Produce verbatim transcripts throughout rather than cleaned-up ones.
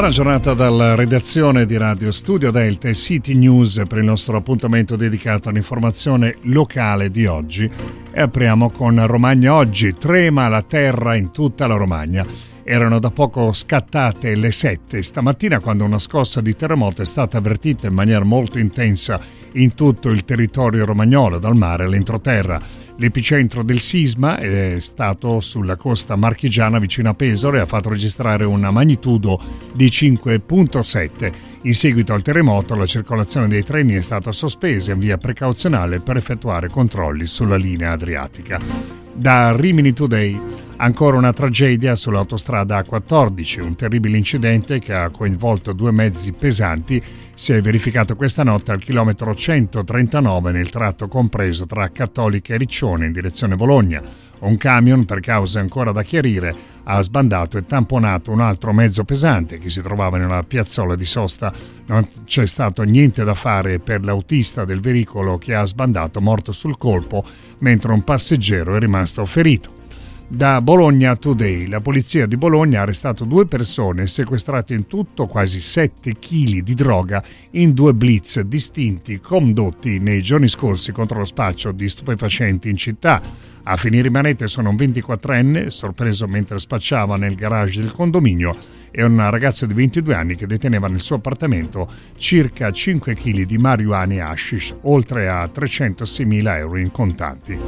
Buona giornata dalla redazione di Radio Studio Delta e City News per il nostro appuntamento dedicato all'informazione locale di oggi. E apriamo con Romagna Oggi. Trema la terra in tutta la Romagna. Erano da poco scattate le sette stamattina quando una scossa di terremoto è stata avvertita in maniera molto intensa in tutto il territorio romagnolo, dal mare all'entroterra. L'epicentro del sisma è stato sulla costa marchigiana vicino a Pesaro e ha fatto registrare una magnitudo di cinque virgola sette. In seguito al terremoto la circolazione dei treni è stata sospesa in via precauzionale per effettuare controlli sulla linea adriatica. Da Rimini Today, ancora una tragedia sull'autostrada A quattordici, un terribile incidente che ha coinvolto due mezzi pesanti si è verificato questa notte al chilometro centotrentanove nel tratto compreso tra Cattolica e Riccione in direzione Bologna. Un camion, per cause ancora da chiarire, ha sbandato e tamponato un altro mezzo pesante che si trovava nella piazzola di sosta. Non c'è stato niente da fare per l'autista del veicolo che ha sbandato, morto sul colpo, mentre un passeggero è rimasto ferito. Da Bologna Today, la polizia di Bologna ha arrestato due persone e sequestrato in tutto quasi sette chili di droga in due blitz distinti condotti nei giorni scorsi contro lo spaccio di stupefacenti in città. A finire in manette sono un ventiquattrenne sorpreso mentre spacciava nel garage del condominio e un ragazzo di ventidue anni che deteneva nel suo appartamento circa cinque chili di marijuana e hashish, oltre a trecentoseimila euro in contanti.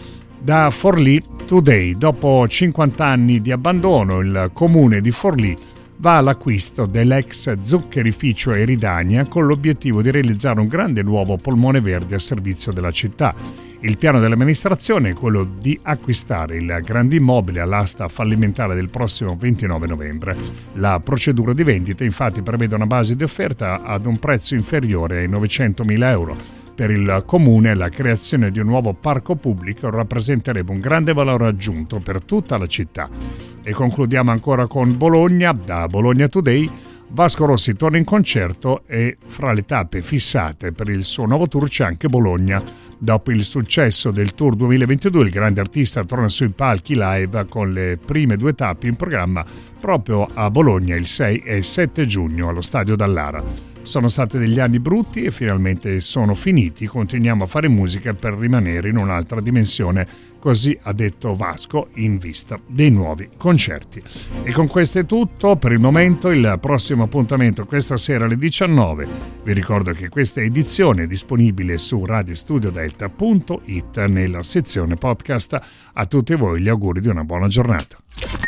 Da Forlì Today, dopo cinquanta anni di abbandono, il comune di Forlì va all'acquisto dell'ex zuccherificio Eridania con l'obiettivo di realizzare un grande nuovo polmone verde a servizio della città. Il piano dell'amministrazione è quello di acquistare il grande immobile all'asta fallimentare del prossimo ventinove novembre. La procedura di vendita infatti prevede una base di offerta ad un prezzo inferiore ai novecentomila euro. Per il comune la creazione di un nuovo parco pubblico rappresenterebbe un grande valore aggiunto per tutta la città. E concludiamo ancora con Bologna. Da Bologna Today, Vasco Rossi torna in concerto e fra le tappe fissate per il suo nuovo tour c'è anche Bologna. Dopo il successo del Tour duemilaventidue, il grande artista torna sui palchi live con le prime due tappe in programma proprio a Bologna il sei e sette giugno allo Stadio Dallara. Sono stati degli anni brutti e finalmente sono finiti, continuiamo a fare musica per rimanere in un'altra dimensione, così ha detto Vasco in vista dei nuovi concerti. E con questo è tutto per il momento. Il prossimo appuntamento questa sera alle diciannove. Vi ricordo che questa edizione è disponibile su radio studio delta punto it nella sezione podcast. A tutti voi gli auguri di una buona giornata.